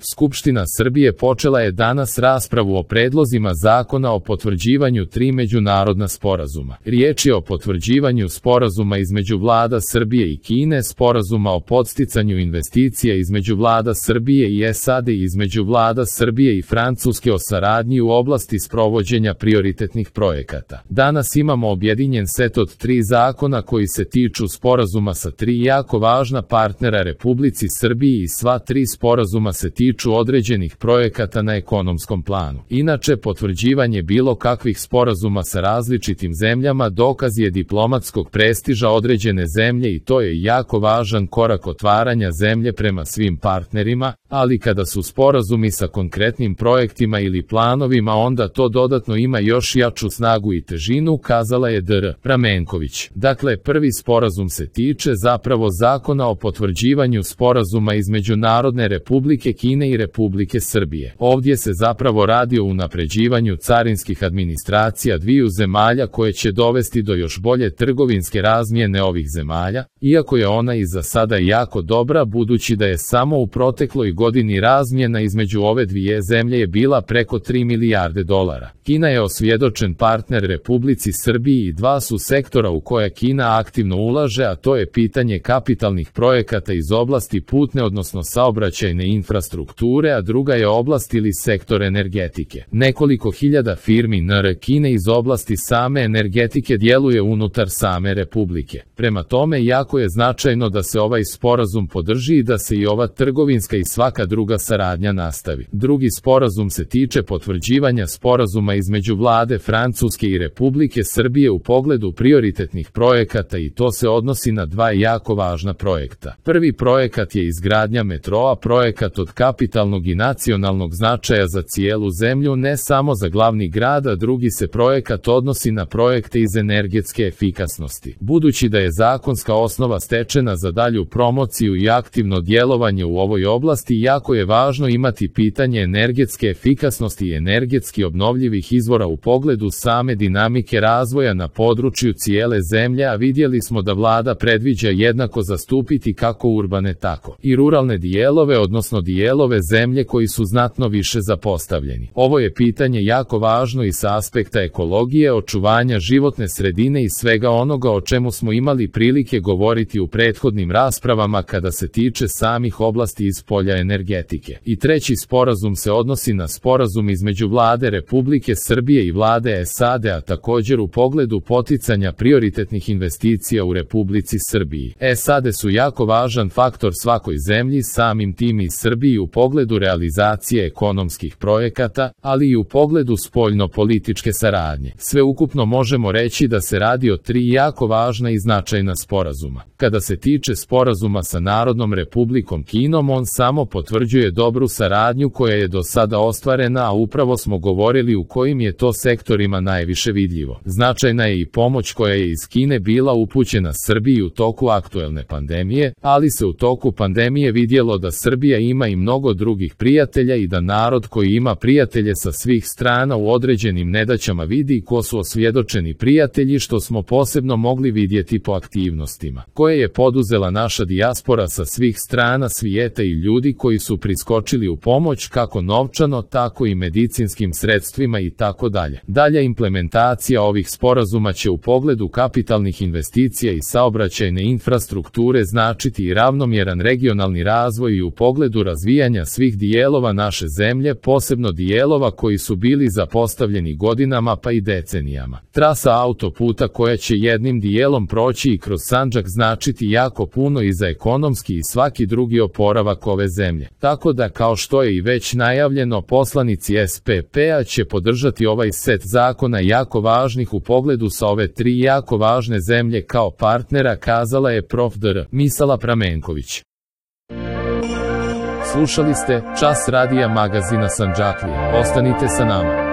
Skupština Srbije počela je danas raspravu o predlozima zakona o potvrđivanju 3 međunarodna sporazuma. Riječ je o potvrđivanju sporazuma između vlada Srbije i Kine, sporazuma o podsticanju investicija između vlada Srbije i SAD i između vlada Srbije i Francuske o saradnji u oblasti sprovođenja prioritetnih projekata. Danas imamo objedinjen set od 3 zakona koji se tiču sporazuma sa 3 jako važna partnera Republici Srbiji i sva 3 sporazuma se tiču određenih projekata na ekonomskom planu. Inače, potvrđivanje bilo kakvih sporazuma sa različitim zemljama dokaz je diplomatskog prestiža određene zemlje i to je jako važan korak otvaranja zemlje prema svim partnerima, ali kada su sporazumi sa konkretnim projektima ili planovima onda to dodatno ima još jaču snagu i težinu, kazala je dr. Pramenković. Dakle, prvi sporazum se tiče zapravo zakona o potvrđivanju sporazuma između Narodne Republike Kine i Republike Srbije. Ovdje se zapravo radi o unapređivanju carinskih administracija dviju zemalja koje će dovesti do još bolje trgovinske razmjene ovih zemalja, iako je ona i za sada jako dobra budući da je samo u protekloj godini razmjena između ove dvije zemlje je bila preko 3 milijarde dolara. Kina je osvjedočen partner Republici Srbiji i 2 su sektora u koje Kina aktivno ulaže, a to je pitanje kapitalnih projekata iz oblasti putne odnosno saobraćajne infrastrukture, a druga je oblast ili sektor energetike. Nekoliko hiljada firmi NR Kine iz oblasti same energetike djeluje unutar same Republike. Prema tome, jako je značajno da se ovaj sporazum podrži i da se i ova trgovinska i svaka druga saradnja nastavi. Drugi sporazum se tiče potvrđivanja sporazuma između vlade Francuske i Republike Srbije u pogledu prioritetnih projekata i to se odnosi na 2 jako važna projekta. Prvi projekat je izgradnja metroa, projekat od kapitalnog i nacionalnog značaja za cijelu zemlju, ne samo za glavni grad, a drugi se projekat odnosi na projekte iz energetske efikasnosti. Budući da je zakonska osnova stečena za dalju promociju i aktivno djelovanje u ovoj oblasti, jako je važno imati pitanje energetske efikasnosti i energetski obnovljivih izvora u pogledu same dinamike razvoja na području cijele zemlje, a vidjeli smo da vlada predviđa jednako zastupiti kako urbane tako i ruralne dijelove, odnosno dijelove zemlje koji su znatno više zapostavljeni. Ovo je pitanje jako važno i sa aspekta ekologije, očuvanja životne sredine i svega onoga o čemu smo imali prilike govoriti u prethodnim raspravama kada se tiče samih oblasti iz polja energetike. I treći sporazum se odnosi na sporazum između vlade Republike Srbije i vlade SAD, a također u pogledu poticanja prioritetnih investicija u Republici Srbiji. SAD su jako važan faktor svakoj zemlji, samim tim i Srbiji u pogledu realizacije ekonomskih projekata, ali i u pogledu spoljno-političke saradnje. Sveukupno možemo reći da se radi o 3 jako važna i značajna sporazuma. Kada se tiče sporazuma sa Narodnom Republikom Kinom, on samo potvrđuje dobru saradnju koja je do sada ostvarena, a upravo smo govorili u kojim je to sektorima najviše vidljivo. Značajna je i pomoć koja je iz Kine bila upućena Srbiji u toku aktuelne pandemije, ali se u toku pandemije vidjelo da Srbija ima i mnogo drugih prijatelja i da narod koji ima prijatelje sa svih strana u određenim nedaćama vidi ko su osvjedočeni prijatelji, što smo posebno mogli vidjeti po aktivnostima koje je poduzela naša dijaspora sa svih strana svijeta i ljudi koji su priskočili u pomoć kako novčano, tako i medicinskim sredstvima i tako dalje. Dalja implementacija ovih sporazuma će u pogledu kapitalnih investicija i saobraćajne infrastrukture značiti i ravnomjeran regionalni razvoj i u pogledu razvijanja svih dijelova naše zemlje, posebno dijelova koji su bili zapostavljeni godinama pa i decenijama. Trasa autoputa koja će jednim dijelom proći i kroz Sandžak značiti jako puno i za ekonomski i svaki drugi oporavak ove zemlje. Tako da, kao što je i već najavljeno, poslanici SPP-a će podržati ovaj set zakona jako važnih u pogledu sa ove 3 jako važne zemlje kao partnera, kazala je prof. dr. Misala Pramenković. Slušali ste Čas radija magazina Sandžaklija. Ostanite sa nama.